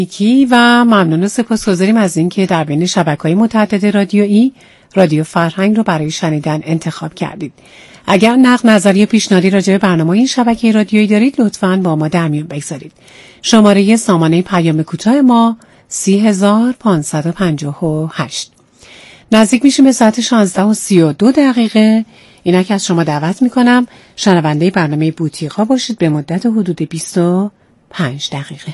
و ممنون و سپاسگزاریم از اینکه در بین شبکه‌های متعدد رادیویی رادیو فرهنگ رو برای شنیدن انتخاب کردید. اگر نقد، نظر یا پیشنهادی راجع به برنامه این شبکه رادیویی دارید لطفاً با ما در میون بگذارید. شماره سامانه پیام کوتاه ما 30558. نزدیک میشیم به ساعت 16:32. اینک از شما دعوت میکنم شنونده برنامه بوتیقا باشید به مدت حدود 25 دقیقه.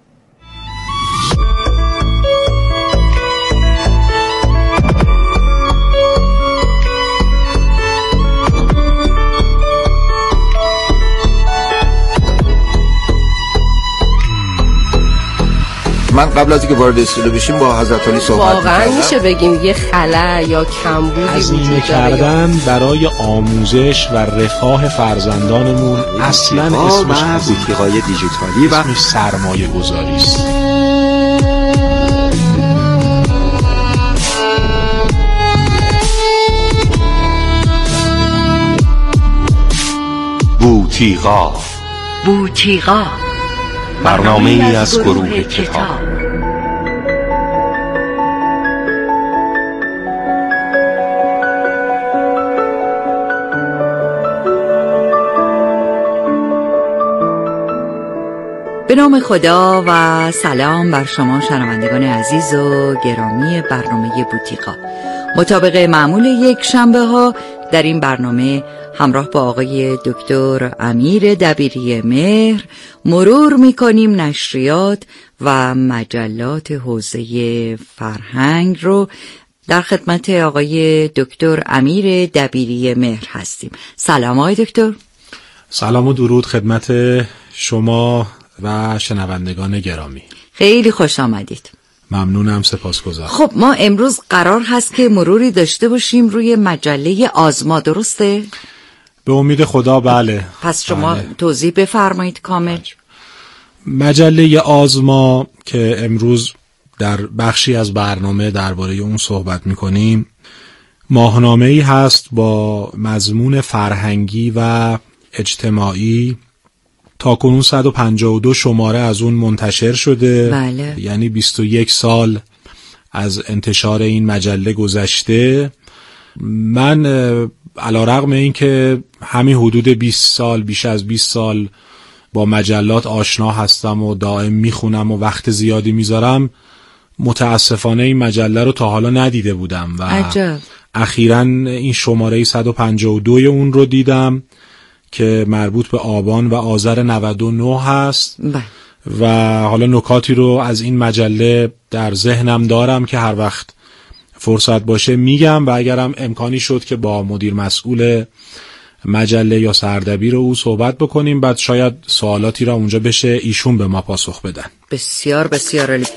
من قبل از اینکه وارد استودیو بشیم با حضرت علی صحبت واقعا میشه بگیم یه خلأ یا کمبودی وجود کردن برای آموزش و رفاه فرزندانمون اصلا اسمش بوتیقای دیجیتالی و اسمش سرمایه گذاری است. بوتیقا برنامه‌ای از گروه کتاب. به نام خدا و سلام بر شما شنوندگان عزیز و گرامی برنامه بوتیقا. مطابق معمول یک شنبه ها در این برنامه همراه با آقای دکتر امیر دبیری مهر مرور میکنیم نشریات و مجلات حوزه فرهنگ رو. در خدمت آقای دکتر امیر دبیری مهر هستیم. سلام آقای دکتر. سلام و درود خدمت شما و شنوندگان گرامی. خیلی خوش آمدید. ممنونم، سپاسگزارم. خب ما امروز قرار هست که مروری داشته باشیم روی مجله آزما، درسته؟ به امید خدا بله. پس شما توضیح بفرمایید کامل. مجله آزما که امروز در بخشی از برنامه درباره اون صحبت میکنیم ماهنامه‌ای هست با مضمون فرهنگی و اجتماعی. تاکنون 152 شماره از اون منتشر شده. بله. یعنی 21 سال از انتشار این مجله گذشته. من علیرغم این که همین حدود 20 سال، بیش از 20 سال با مجلات آشنا هستم و دائم میخونم و وقت زیادی میذارم، متاسفانه این مجله رو تا حالا ندیده بودم و عجب. اخیراً این شماره 152 اون رو دیدم که مربوط به آبان و آذر 99 هست. و حالا نکاتی رو از این مجله در ذهنم دارم که هر وقت فرصت باشه میگم و اگرم امکانی شد که با مدیر مسئول مجله یا سردبیر او صحبت بکنیم، بعد شاید سوالاتی را اونجا بشه ایشون به ما پاسخ بدن. بسیار بسیار عالی.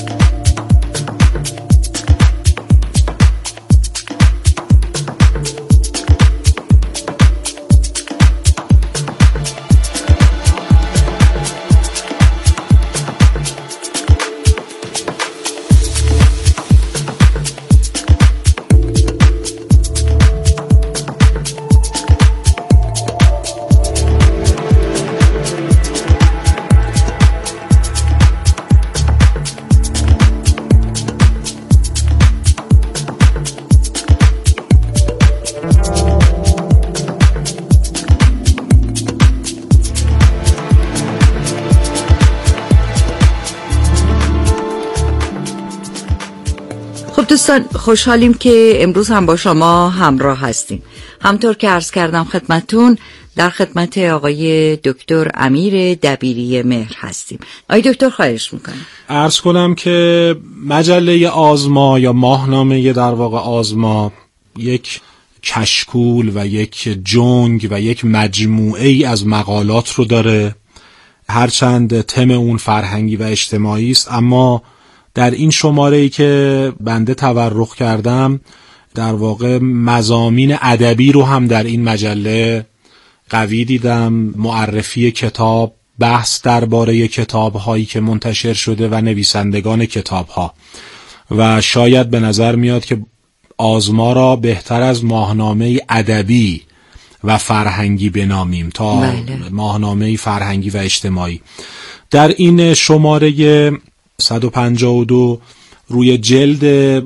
دوستان خوشحالیم که امروز هم با شما همراه هستیم. همطور که عرض کردم خدمتون، در خدمت آقای دکتر امیر دبیری مهر هستیم. آقای دکتر خواهش میکنم. عرض کنم که مجله آزما یا ماهنامه در واقع آزما یک کشکول و یک جنگ و یک مجموعه ای از مقالات رو داره، هرچند تم اون فرهنگی و اجتماعی است، اما در این شماره‌ای که بنده تورق کردم در واقع مضامین ادبی رو هم در این مجله قوی دیدم. معرفی کتاب، بحث درباره کتاب‌هایی که منتشر شده و نویسندگان کتاب‌ها، و شاید به نظر میاد که آزما را بهتر از ماهنامه ادبی و فرهنگی بنامیم تا ماهنامه فرهنگی و اجتماعی. در این شماره 152 روی جلد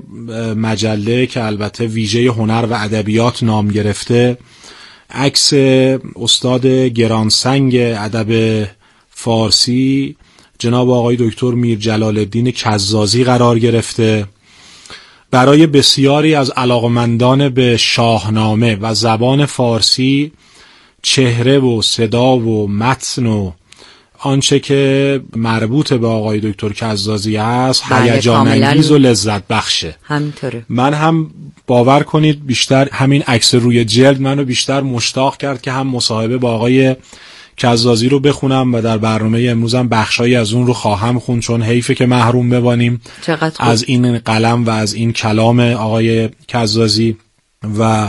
مجله که البته ویژه هنر و ادبیات نام گرفته عکس استاد گرانسنگ ادب فارسی جناب آقای دکتر میر جلال الدین کزازی قرار گرفته. برای بسیاری از علاقمندان به شاهنامه و زبان فارسی چهره و صدا و متن و آنچه که مربوط به آقای دکتر کزازی هست هیجان انگیز و لذت بخشه. همینطوره. من هم باور کنید بیشتر همین عکس روی جلد منو بیشتر مشتاق کرد که هم مصاحبه با آقای کزازی رو بخونم و در برنامه امروزم بخشایی از اون رو خواهم خوند، چون حیفه که محروم بمانیم از این قلم و از این کلام آقای کزازی. و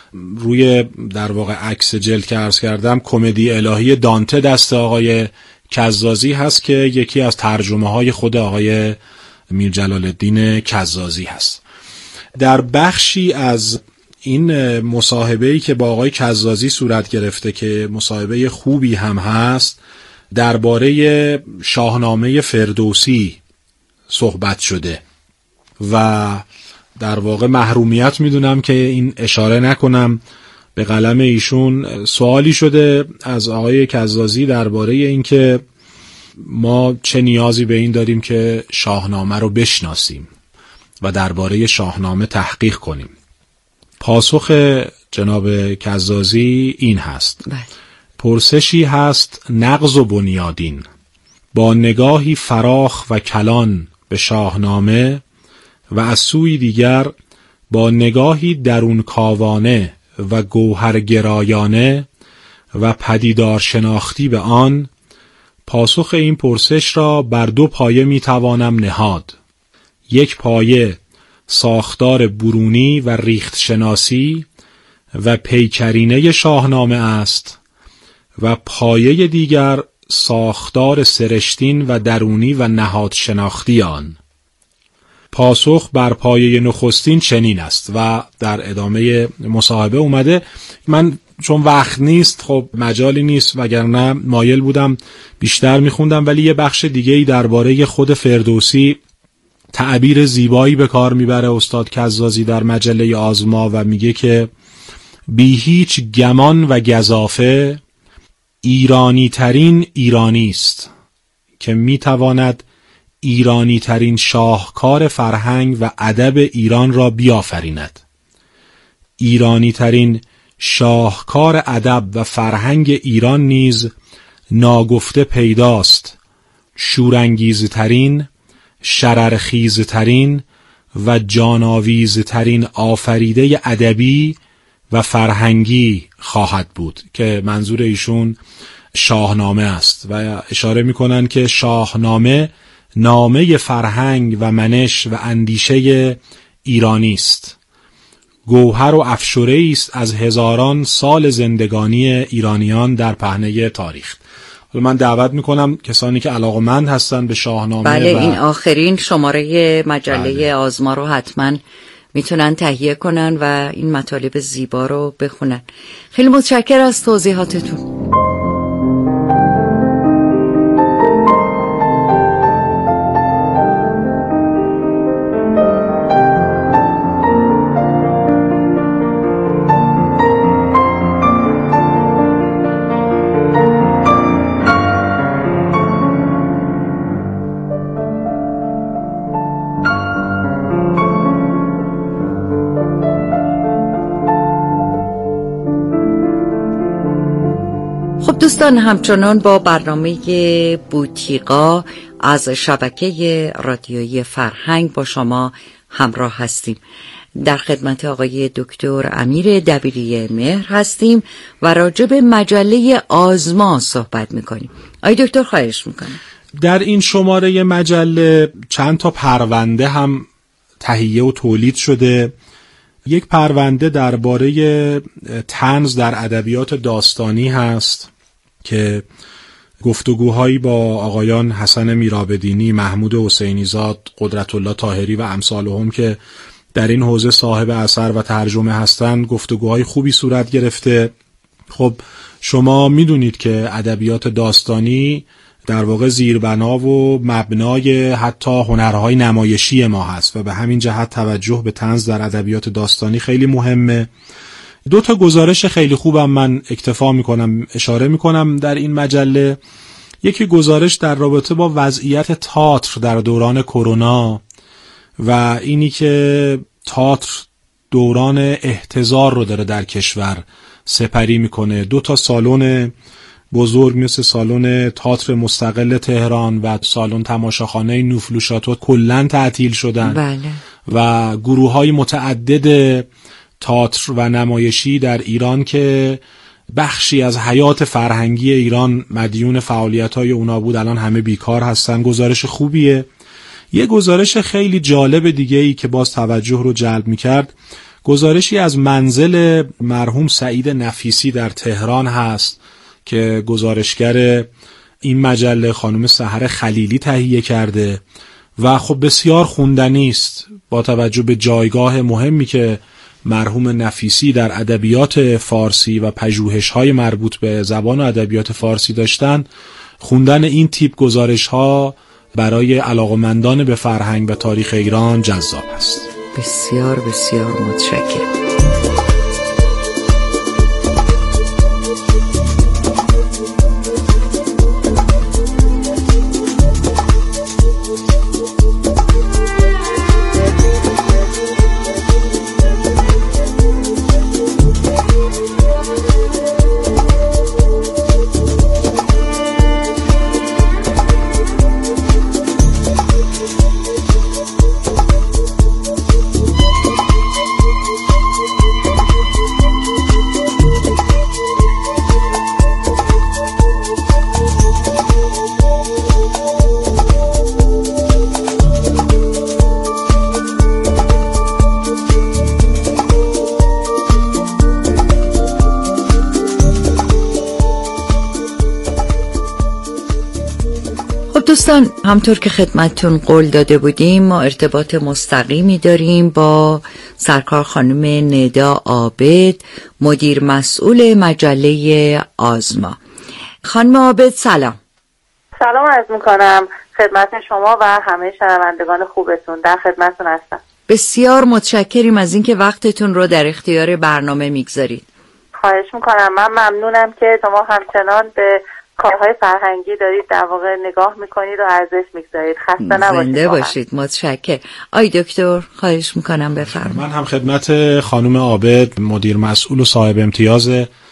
روی در واقع عکس جلد که عرض کردم کمدی الهی دانته دست آقای کزازی هست که یکی از ترجمه های خود آقای میر جلال الدین کزازی هست. در بخشی از این مصاحبه‌ای که با آقای کزازی صورت گرفته که مصاحبه خوبی هم هست، درباره شاهنامه فردوسی صحبت شده و در واقع محرومیت میدونم که این اشاره نکنم به قلم ایشون. سوالی شده از آقای کزازی درباره این که ما چه نیازی به این داریم که شاهنامه رو بشناسیم و درباره شاهنامه تحقیق کنیم. پاسخ جناب کزازی این هست: پرسشی هست نغز و بنیادین، با نگاهی فراخ و کلان به شاهنامه و از سوی دیگر با نگاهی درون کاوانه و گوهرگرایانه و پدیدار شناختی به آن، پاسخ این پرسش را بر دو پایه میتوانم نهاد. یک پایه ساختار برونی و ریخت شناسی و پیکرینه شاهنامه است و پایه دیگر ساختار سرشتین و درونی و نهاد شناختی آن. پاسخ بر پایه نخستین چنین است. و در ادامه مصاحبه اومده. من چون وقت نیست خب مجالی نیست، وگرنه مایل بودم بیشتر میخوندم، ولی یه بخش دیگه‌ای درباره خود فردوسی تعبیر زیبایی به کار میبره استاد کزازی در مجله آزما و میگه که بی هیچ گمان و گزافه ایرانی ترین ایرانی است که میتواند ایرانی ترین شاهکار فرهنگ و ادب ایران را بیافریند. ایرانی ترین شاهکار ادب و فرهنگ ایران نیز ناگفته پیداست، شورانگیزترین، شررخیزترین و جاناویزترین آفریده ادبی و فرهنگی خواهد بود، که منظور ایشون شاهنامه است و اشاره میکنن که شاهنامه نامه فرهنگ و منش و اندیشه ایرانی است، گوهر و افشوره است از هزاران سال زندگانی ایرانیان در پهنه تاریخ. من دعوت میکنم کسانی که علاقمند هستن به شاهنامه این آخرین شماره مجله آزما رو حتما میتونن تهیه کنن و این مطالب زیبا رو بخونن. خیلی متشکرم از توضیحاتتون. دوستان، همچنان با برنامه بوتیقا از شبکه رادیویی فرهنگ با شما همراه هستیم. در خدمت آقای دکتر امیر دبیری مهر هستیم و راجع به مجله آزما صحبت میکنیم. آقای دکتر خواهش میکنم. در این شماره مجله چند تا پرونده هم تهیه و تولید شده. یک پرونده درباره طنز در ادبیات داستانی هست که گفتگوهایی با آقایان حسن میرآبدینی، محمود حسینی زاد، قدرت الله طاهری و امثالهم که در این حوزه صاحب اثر و ترجمه هستند، گفتگوهای خوبی صورت گرفته. خب شما میدونید که ادبیات داستانی در واقع زیربنا و مبنای حتی هنرهای نمایشی ما هست و به همین جهت توجه به طنز در ادبیات داستانی خیلی مهمه. 2 تا گزارش خیلی خوبم من اکتفا میکنم، اشاره میکنم در این مجله. یکی گزارش در رابطه با وضعیت تئاتر در دوران کرونا و اینی که تئاتر دوران احتضار رو داره در کشور سپری میکنه. 2 تا سالن بزرگ مثل سالن تئاتر مستقل تهران و سالن تماشاخانه نوفلوشاتو کلاً تعطیل شدن. بله. و گروه‌های متعدد تئاتر و نمایشی در ایران که بخشی از حیات فرهنگی ایران مدیون فعالیت‌های اونا بود الان همه بیکار هستن. گزارش خوبیه. یه گزارش خیلی جالب دیگه‌ای که باز توجه رو جلب می‌کرد، گزارشی از منزل مرحوم سعید نفیسی در تهران هست که گزارشگر این مجله خانم سحر خلیلی تهیه کرده و خب بسیار خوندنی است با توجه به جایگاه مهمی که مرحوم نفیسی در ادبیات فارسی و پژوهش‌های مربوط به زبان و ادبیات فارسی داشتن. خوندن این تیپ گزارش‌ها برای علاقه‌مندان به فرهنگ و تاریخ ایران جذاب است. بسیار بسیار متشکرم. دوستان، همطور که خدمتتون قول داده بودیم ما ارتباط مستقیمی داریم با سرکار خانم ندا عابد، مدیر مسئول مجله آزما. خانم عابد سلام. سلام عرض میکنم خدمت شما و همه شنوندگان خوبتون. در خدمتتون هستم. بسیار متشکریم از اینکه وقتتون رو در اختیار برنامه میگذارید. خواهش میکنم. من ممنونم که شما همچنان به کارهای فرهنگی دارید در واقع نگاه میکنید و ارزش میگذارید. خسته نباشید. زنده باشید. متشکرم. آی دکتر خواهش میکنم بفرمایید. من هم خدمت خانم عابد مدیر مسئول و صاحب امتیاز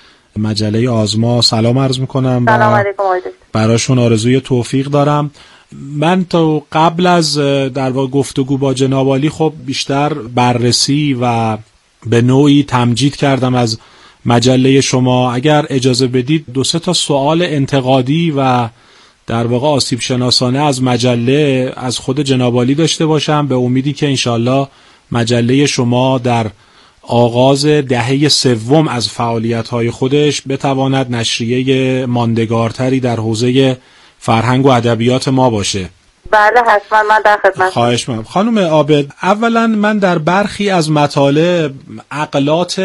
مجله آزما سلام عرض میکنم. سلام علیکم آقای دکتر. براشون آرزوی توفیق دارم. من تا قبل از در واقع گفتگو با جناب عالی خب بیشتر بررسی و به نوعی تمجید کردم از مجله شما. اگر اجازه بدید 2-3 تا سوال انتقادی و در واقع آسیب شناسانه از مجله از خود جناب عالی داشته باشم، به امیدی که انشالله مجله شما در آغاز دهه سوم از فعالیت‌های خودش بتواند نشریه ماندگارتری در حوزه فرهنگ و ادبیات ما باشه. بله حتما، من در خدمت. خواهش می‌کنم. خانم عابد، اولا من در برخی از مطالب عقلات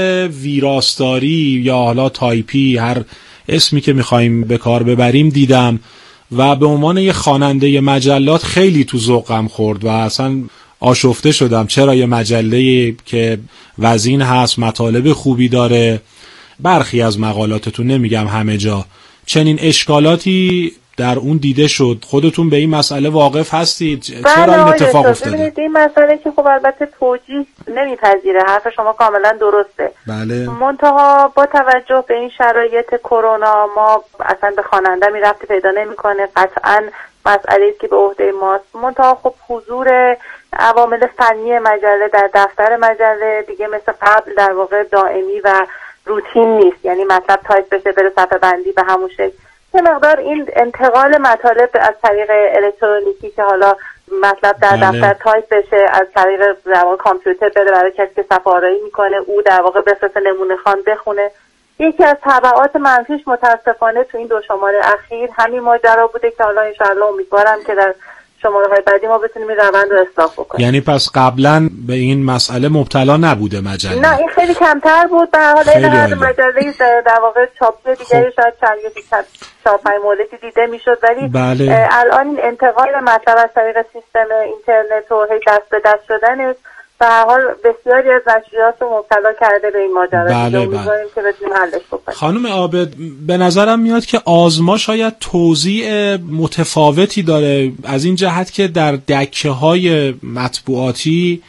ویراستاری یا حالا تایپی، هر اسمی که می‌خوایم به کار ببریم، دیدم و به عنوان یه خواننده مجلات خیلی تو ذوقم خورد و اصلا آشفته شدم. چرا یه مجله که وزین هست، مطالب خوبی داره، برخی از مقالاتتون، نمیگم همه جا، چنین اشکالاتی در اون دیده شد. خودتون به این مسئله واقف هستید؟ چرا این اتفاق افتاده؟ این مسئله که خب البته توجیه نمیپذیره، حرف شما کاملا درسته. بله. منتها با توجه به این شرایط کرونا ما اصلا به خواننده ربطی پیدا نمیکنه، قطعا مسئله است که به عهده ماست. منتها خب حضور عوامل فنی مجله در دفتر مجله دیگه مثل قبل در واقع دائمی و روتین نیست، یعنی مطلب تایپ بشه بره صفحه بندی به همون شکل. یه مقدار این انتقال مطالب از طریق الکترونیکی که حالا مطلب در دفتر تایپ بشه از طریق در واقع کامپیوتر بره برای کسی که صفحه‌آرایی میکنه او در واقع بفرسته نمونه خوان بخونه، یکی از تبعات منفیش متاسفانه تو این 2 شماره اخیر همین ماجرا بوده که حالا انشاءالله امیدوارم که در شماره‌های بعدی ما بتونیم این روند رو اصلاح بکنیم. یعنی پس قبلا به این مسئله مبتلا نبوده مجله؟ نه، این خیلی کمتر بود. به هر حال این مجله در واقع چاپی دیگری شاید چند چاپای موردی دیده میشد، ولی بله. الان این انتقال مطلب از طریق سیستم اینترنت و هی دست به دست شدن به هر حال بسیاری از نشریات رو مبتلا کرده به این ماجرا. بله امیدواریم که بتونیم حلش بکنیم. خانم عابد، به نظرم میاد که آزما شاید توزیع متفاوتی داره از این جهت که در دکه‌های مطبوعاتی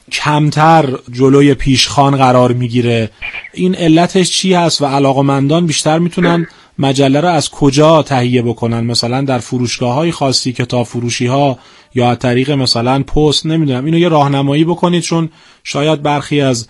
کمتر جلوی پیشخوان قرار میگیره. این علتش چی هست و علاقمندان بیشتر میتونن مجله رو از کجا تهیه بکنن؟ مثلا در فروشگاه‌های خاصی، کتاب فروشی‌ها، یا از طریق مثلا پست؟ نمیدونم، اینو یه راهنمایی بکنید، چون شاید برخی از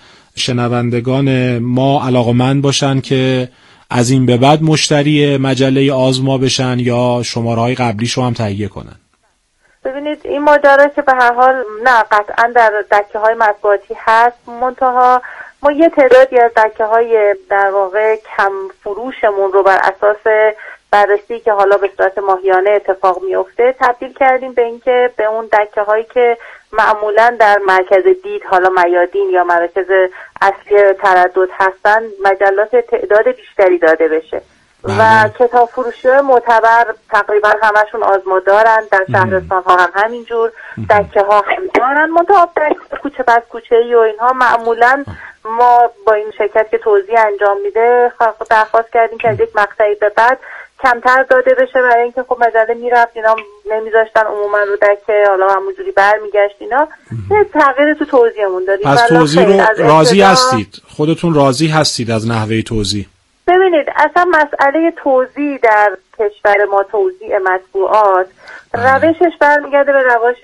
شنوندگان ما علاقمند باشن که از این به بعد مشتری مجله آزما بشن یا شماره‌های قبلیشو هم تهیه کنن. ببینید این ماجرا که به هر حال نه قطعا در دکه‌های مطبوعاتی هست، منتها ما یه تعدادی از دکه‌های در واقع کم فروشمون رو بر اساس بررسی که حالا به صورت ماهیانه اتفاق میفته تبدیل کردیم به اینکه به اون دکه‌هایی که معمولاً در مرکز دید، حالا میادین یا مراکز اصلی تردد هستن، مجلات تعداد بیشتری داده بشه. و کتاب فروشی‌های معتبر تقریبا همشون آزما دارن، در شهرستان‌ها هم همینجور، دکه‌ها هم دارن. منتها در کوچه پس کوچه‌ای و اینها معمولاً ما با این شرکت که توزیع انجام میده درخواست کردیم که از یک مقطعی به بعد کمتر داده بشه، برای اینکه خب مجله میرفت اینا نمیذاشتن عموما رو دکه، حالا همونجوری برمیگشت. اینا تغییر تو توزیعمون دادیم. پس توزیع رو راضی هستید؟ خودتون راضی هستید از نحوه توزیع؟ ببینید اصلا مسئله توزیع در کشور ما، توزیع مطبوعات، روشش برمیگرده به روش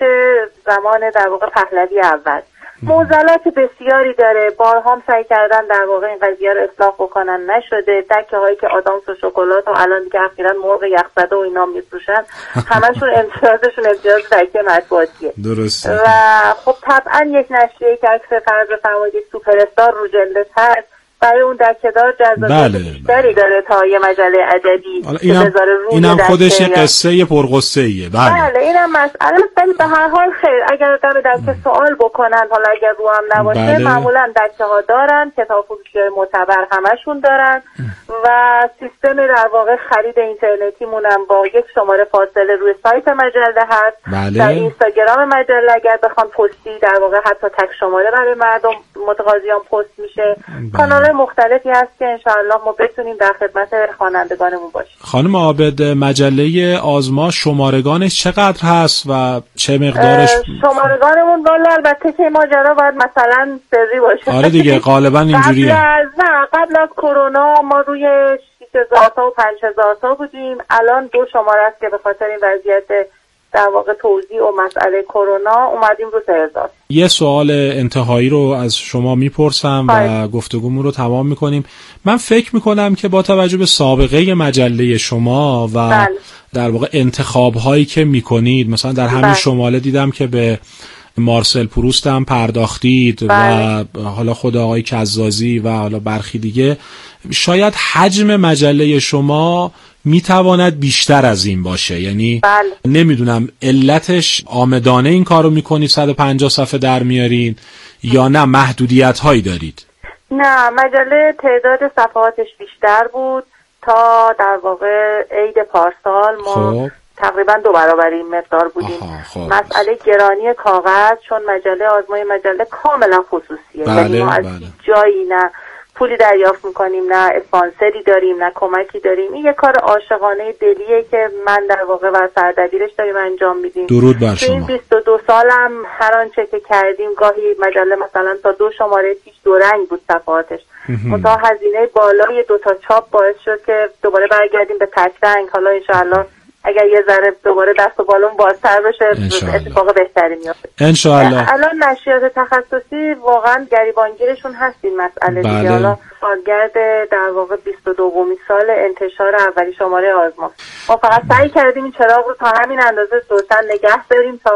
زمان در واقع پهلوی اول. معضلات بسیاری داره، بارها هم سعی کردن در واقع این قضیه رو اصلاح بکنن، نشده. دکه هایی که آدامس و شکلات و الان دیگه اخیراً مرغ یخزده و اینا میفروشن، همشون امتیازشون امتیاز دکه مطبوعاتیه. درسته. و خب طبعا یک نشریه که اکثر فرض بفرمایید یک سوپر استار رو جلدش هست، برای اون دکه‌دار جذابیت بیشتری داره تا یه مجله ادبی که بذاره روی اینم خودش یه قصه پرقصه‌ایه. بله اینم مسئله. ولی به هر حال خیر، اگر دم دکه سوال بکنن، حالا اگر رو هم نباشه، معمولا دکه‌ها دارن، کتاب فروشی‌های معتبر همشون دارن و سیستم در واقع خرید اینترنتیمون هم با یک شماره فاصله روی سایت مجله هست. در اینستاگرام مجله اگر بخوان پستی در واقع حتی تک شماره برای مردم متقاضیان پست میشه. کانال مختلفی هست که انشاءالله ما بتونیم در خدمت خوانندگانمون باشیم. خانم عابد، مجله آزما شمارگانش چقدر هست و چه مقدارش؟ شمارگانمون والا البته که ماجرا باید مثلا سری باشه. آره دیگه غالبا اینجوریه. قبل از کرونا ما روی 6000 تا و 5000 تا بودیم. الان 2 شماره است که به خاطر این وضعیت در واقع توزیع و مسئله کرونا اومدیم رو 3000. یه سوال انتهایی رو از شما میپرسم و گفتگومون رو تمام میکنیم. من فکر میکنم که با توجه به سابقه مجله شما و در واقع انتخاب‌هایی که میکنید، مثلا در همین شماله دیدم که به مارسل پروست هم پرداختید و حالا خود آقای کزازی و حالا برخی دیگه، شاید حجم مجله شما میتواند بیشتر از این باشه. یعنی نمیدونم علتش آمدانه این کارو میکنید 150 صفحه در میارین یا نه محدودیت هایی دارید؟ نه، مجله تعداد صفحاتش بیشتر بود تا در واقع عید پارسال ما تقریبا 2 برابر این مقدار بودیم. مسئله گرانی کاغذ، چون مجله آزمای مجله کاملا خصوصیه، یعنی ما از جایی نه پولی دریافت میکنیم، نه اسپانسری داریم، نه کمکی داریم. این یه کار عاشقانه دلیه که من در واقع و سردبیرش داریم انجام میدیم. درود بر شما. این 22 سالم هر آنچه که کردیم، گاهی مجله مثلا تا 2 شماره پیش 2 رنگ بود صفحاتش، منتها هزینه بالای 2 تا چاپ باعث شد که دوباره برگردیم به تک رنگ. حالا انشاءالله اگر یه ذره دوباره دست و بالون بازتر بشه اتفاق بهتری میفته انشاءالله. الان نشریات تخصصی واقعا گریبانگیرشون هست این مسئله دیگه. حالا سالگرد در واقع 22مین سال انتشار اولی شماره آزما، ما فقط سعی کردیم این چراغ رو تا همین اندازه سوسن نگه داریم تا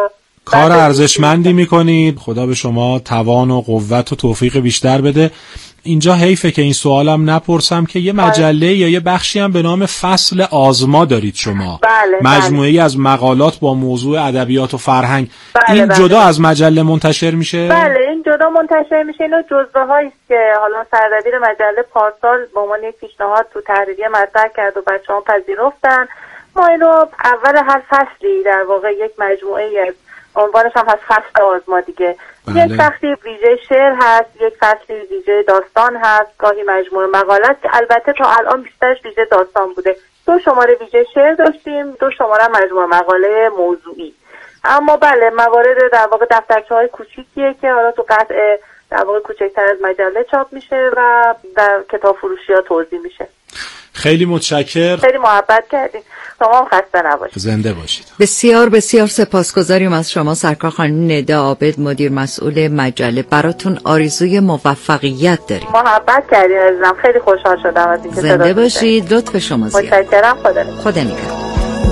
کار ارزشمندی میکنید. خدا به شما توان و قوت و توفیق بیشتر بده. اینجا حیفه که این سوالم نپرسم که یه مجله یا یه بخشی هم به نام فصل آزما دارید شما. مجموعه‌ای از مقالات با موضوع ادبیات و فرهنگ. این جدا از مجله منتشر میشه؟ بله، این جدا منتشر میشه. اینو جزوه‌هایی که حالا سردبیر مجله پارسال به عنوان یک پیشنهاد تو تحریریه مطرح کرد و بچه‌ها پذیرفتن. ما اینو اول هر فصلی در واقع یک مجموعه‌ای از عنوانش هم هست فصل آزما دیگه. یک فصلی ویژه شعر هست، یک فصلی ویژه داستان هست، گاهی مجموعه مقالات که البته تا الان بیشترش ویژه داستان بوده. 2 شماره ویژه شعر داشتیم، 2 شماره مجموعه مقاله موضوعی. اما بله، موارد در واقع دفترچه‌های کوچیکیه که حالا تو قطعه در واقع کوچکتر از مجله چاپ میشه و در کتاب فروشی‌ها توزیع میشه. خیلی متشکرم. خیلی محبت کردید. شما هم خسته نباشید. زنده باشید. بسیار بسیار سپاسگزاریم از شما سرکار خانم ندا عابد، مدیر مسئول مجله. براتون آرزوی موفقیت داریم. محبت کردید عزیزم. خیلی خوشحال شدم از اینکه زنده باشید. لطف شما زیاد. متشکرم. خدا نگهدار.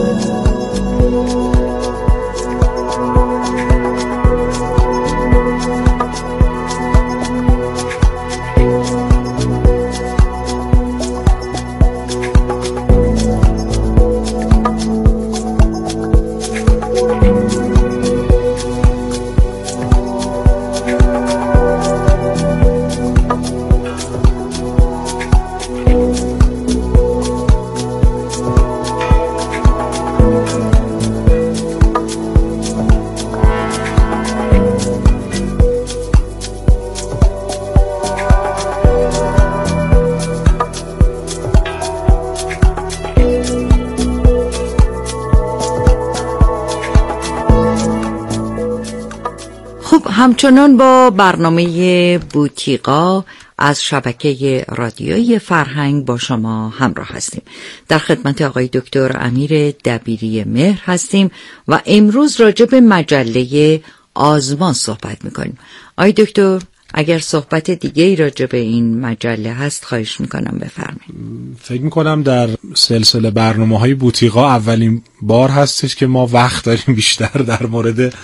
همچنان با برنامه بوتیقا از شبکه رادیویی فرهنگ با شما همراه هستیم. در خدمت آقای دکتر امیر دبیری مهر هستیم و امروز راجع به مجله آزما صحبت میکنیم. آقای دکتر، اگر صحبت دیگه راجع به این مجله هست خواهش میکنم بفرمایید. فکر میکنم در سلسله برنامه‌های بوتیقا اولین بار هستش که ما وقت داریم بیشتر در مورد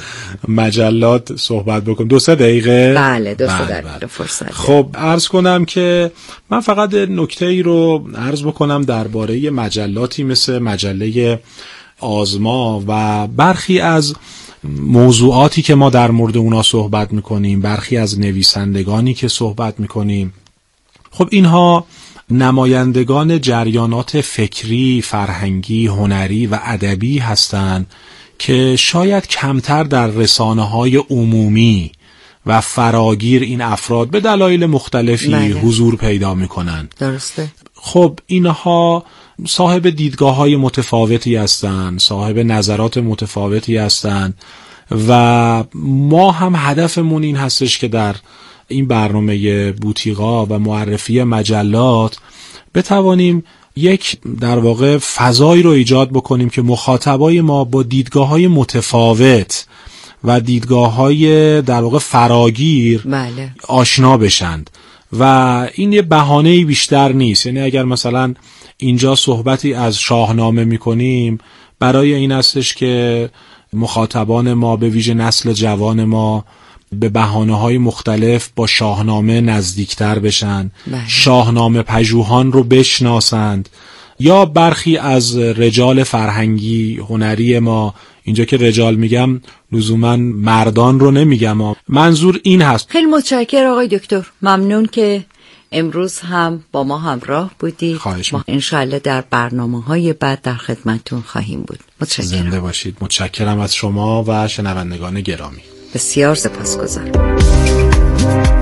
مجلات صحبت بکنیم. 2-3 دقیقه؟ بله 2 دقیقه فرصت. خب عرض کنم که من فقط نکته‌ای رو عرض بکنم درباره مجلاتی مثل مجله آزما و برخی از موضوعاتی که ما در مورد اونا صحبت میکنیم، برخی از نویسندگانی که صحبت میکنیم. خب اینها نمایندگان جریانات فکری، فرهنگی، هنری و ادبی هستند که شاید کمتر در رسانه‌های عمومی و فراگیر این افراد به دلایل مختلفی حضور پیدا میکنن. درسته. خب اینها صاحب دیدگاه‌های متفاوتی هستند، صاحب نظرات متفاوتی هستند و ما هم هدفمون این هستش که در این برنامه بوتیقا و معرفی مجلات بتوانیم یک در واقع فضایی رو ایجاد بکنیم که مخاطبای ما با دیدگاه‌های متفاوت و دیدگاه‌های در واقع فراگیر آشنا بشند و این یه بهانه‌ای بیشتر نیست. یعنی اگر مثلا اینجا صحبتی از شاهنامه می‌کنیم برای این هستش که مخاطبان ما به ویژه نسل جوان ما به بهانه‌های مختلف با شاهنامه نزدیکتر بشن، شاهنامه پژوهان رو بشناسند، یا برخی از رجال فرهنگی هنری ما، اینجا که رجال میگم لزوما مردان رو نمیگم، منظور این هست. خیلی متشکرم آقای دکتر، ممنون که امروز هم با ما همراه بودید. ما انشاءالله در برنامه‌های بعد در خدمتتون خواهیم بود. متشکرم. زنده باشید. متشکرم از شما و شنوندگان گرامی. بسیار سپاسگزارم.